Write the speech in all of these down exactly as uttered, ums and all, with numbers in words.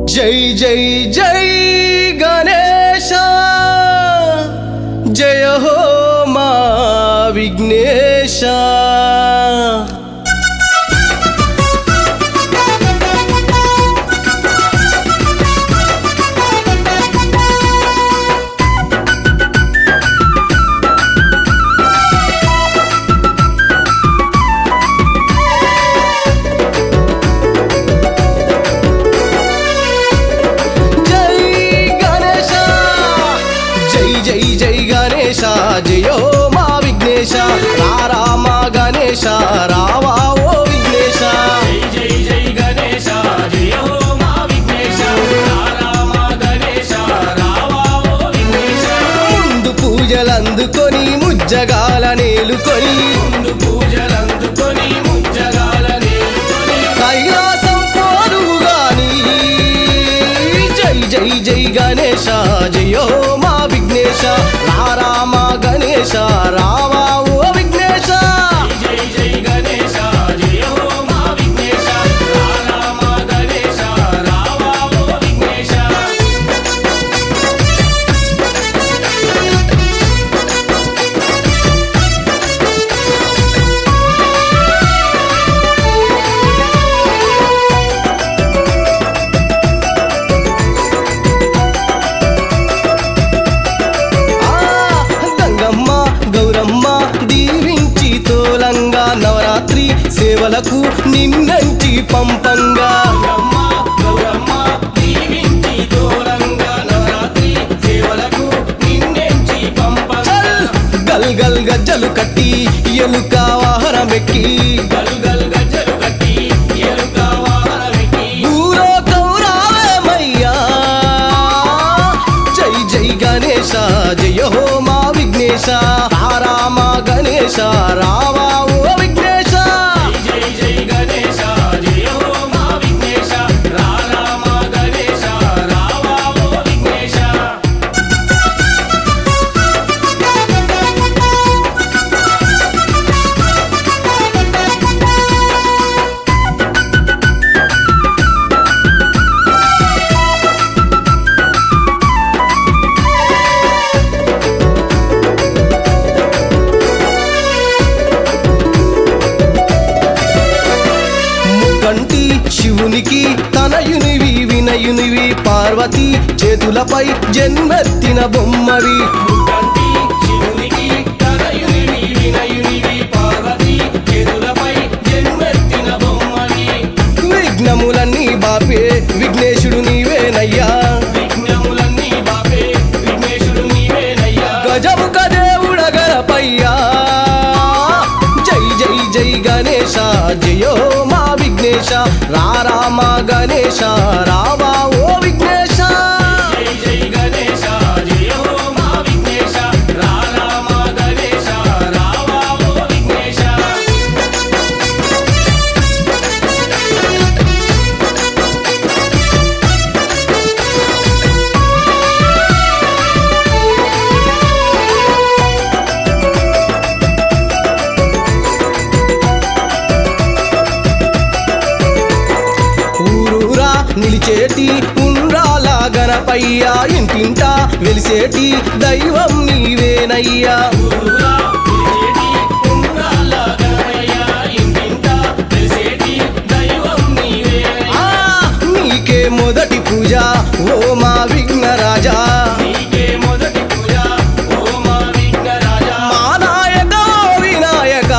జై జై జై గణేశ జయ హో మా విఘ్నేశ। జై జై గణేశ జయో మా విఘ్నేశ రారా మా గణేశ రావా ఓ విఘ్నేశ। జై జై గణేశ జయో మా విఘ్నేశ రారా మా గణేశ రావా ఓ విఘ్నేశ। ముందు పూజలందుకొని ముజ్జగాల నేలుకొని ముందు పూజలందుకొని ముజ్జగాల నేలుకొని కైలాసం పోదువుగాని జై జై జై గణేశ జయో మా విఘ్నేశ రారా మా గణేశ రావా ఓ విఘ్నేశ। జై జై గణేశ జయో మా విఘ్నేశ రారా మా గణేశ రావా ఓ విఘ్నేశ। నవరాత్రి సేవలకు నిన్నంటి పంపంగా గౌరమ్మ గౌరమ్మ దీవించి తోలంగా నవరాత్రి సేవలకు నిన్నెంచి పంపంగా గల్ గల్ గజ్జలు కట్టి ఎలుక వాహనమెక్కి గల్ గల్ గజ్జలు కట్టి ఎలుక వాహనమెక్కి ఊరో గౌరావేమయ్యా జై జై గణేశ జయ హో మా విఘ్నేశ రారా మా గణేశ రావా ఓ విఘ్నేశ। జై జై గణేశ జయో మా విఘ్నేశ రారా మా గణేశ రావా ఓ విఘ్నేశ। కంటి శివునికి తనయునివి వినయునివి పార్వతి చేతులపై జన్మెత్తిన బొమ్మవి ముక్కంటి శివునికి తనయునివి వినయునివి పార్వతి చేతులపై జన్మెత్తిన బొమ్మవి విఘ్నములన్నీ బాపే విఘ్నేశుడు నీవేనయ్యా విఘ్నములన్నీ బాపే విఘ్నేశుడు నీవేనయ్యా। గజముఖ దేవుడ గణపయ్యా జై జై జై గణేశ జయో మా విఘ్నేశ రారా మా గణేశ రావా ఓ విఘ్నేశ। జై జై గణేశ జయో మా విఘ్నేశ రారా మా గణేశ రావా ఓ విఘ్నేశ। ఊరూరా నిలిచేటి ఉండ్రాల గణపయ్యా ఇంటింటా వెలిసేటి దైవం నీవేనయ్యా ఊరూరా వెలిసేటి ఉండ్రాళ్ళ గణపయ్య ఇంటింటా వెలిసేటి దైవం నీవేనయ్యా। ఆ, నీకే మొదటి పూజ ఓ మా విఘ్నరాజా నీకే మొదటి పూజ ఓ మా విఘ్నరాజా। మా నాయక ఓ వినాయక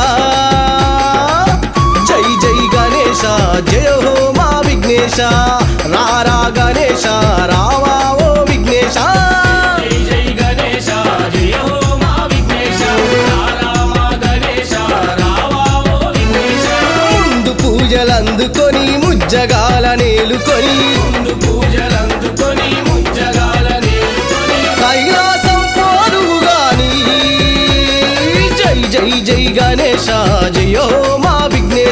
జై జై గణేశ జయ హో మా విఘ్నేశ రారా గణేశ రావా ఓ విఘ్నేశ। జై జై గణేశ జయో మా విఘ్నేశ రారా మా గణేశ రావా ఓ విఘ్నేశ। ముందు పూజలందుకొని ముజ్జగాల నేలుకొని ముందు పూజలందుకొని ముజ్జగాల నేలుకొని కైలాసం పోదువుగాని జై జై జై గణేశ జయ హో మా విఘ్నేశ